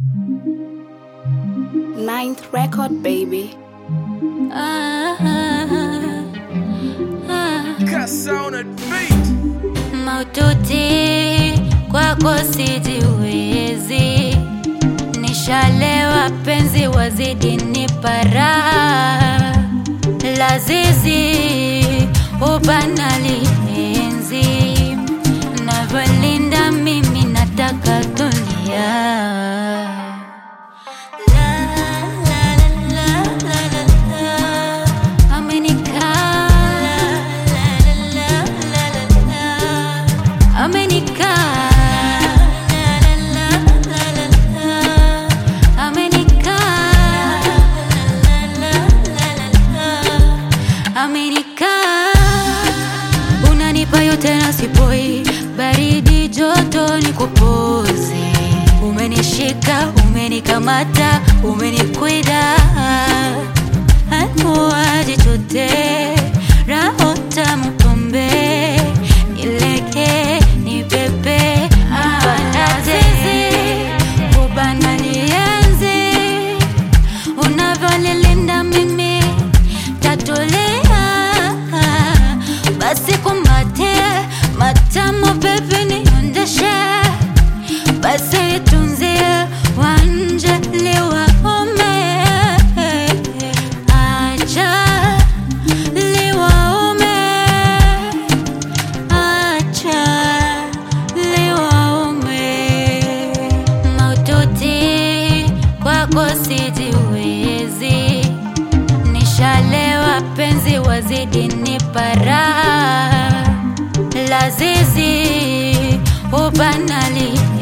Ninth record, baby. Maututi kwako sijiwezi, nishalewa penzi wazidi nipa raha, lazizi ubana lienzi, navyolinda mimi nataka dunia. Unanipa yote na sipoi, baridi joto nikupoze. Umenishika, umenikamata, umenikwida, hanuaji chote, raho tamu pombe, nileke, nibebe, bandazizi, ubana nienzi, unavyonilinda mimi, tatolea, basi kumbate, matamu bebe niondeshe, basi tunzie, wanje liwa ume, acha liwa ume, acha liwa ume. Maututi kwako sijiwezi, nishalewa penzi wazidi nipa raha, lazizi ubana lienzi.